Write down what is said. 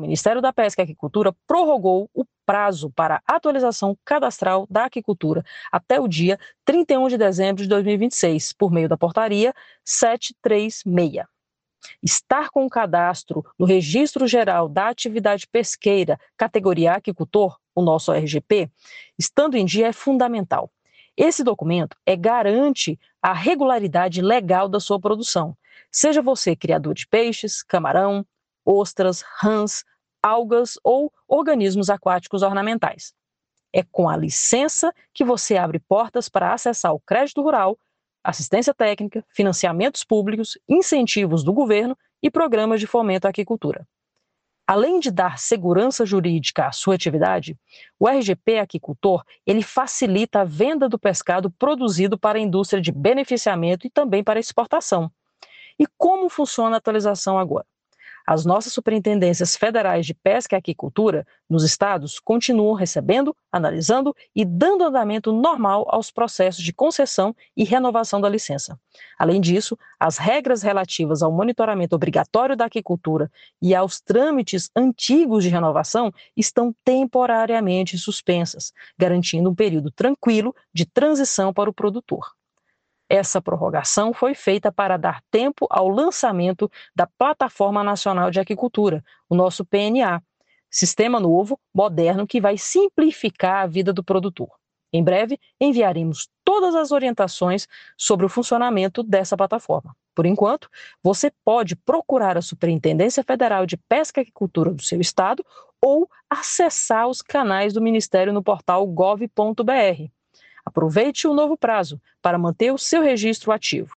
O Ministério da Pesca e Aquicultura prorrogou o prazo para atualização cadastral da aquicultura até o dia 31 de dezembro de 2026, por meio da portaria 736. Estar com o cadastro no Registro Geral da Atividade Pesqueira, categoria aquicultor, o nosso RGP, estando em dia é fundamental. Esse documento garante a regularidade legal da sua produção. Seja você criador de peixes, camarão, ostras, rãs, algas ou organismos aquáticos ornamentais. É com a licença que você abre portas para acessar o crédito rural, assistência técnica, financiamentos públicos, incentivos do governo e programas de fomento à aquicultura. Além de dar segurança jurídica à sua atividade, o RGP Aquicultor ele facilita a venda do pescado produzido para a indústria de beneficiamento e também para exportação. E como funciona a atualização agora? As nossas superintendências federais de pesca e aquicultura nos estados continuam recebendo, analisando e dando andamento normal aos processos de concessão e renovação da licença. Além disso, as regras relativas ao monitoramento obrigatório da aquicultura e aos trâmites antigos de renovação estão temporariamente suspensas, garantindo um período tranquilo de transição para o produtor. Essa prorrogação foi feita para dar tempo ao lançamento da Plataforma Nacional de Aquicultura, o nosso PNA, sistema novo, moderno, que vai simplificar a vida do produtor. Em breve, enviaremos todas as orientações sobre o funcionamento dessa plataforma. Por enquanto, você pode procurar a Superintendência Federal de Pesca e Aquicultura do seu estado ou acessar os canais do Ministério no portal gov.br. Aproveite o novo prazo para manter o seu registro ativo.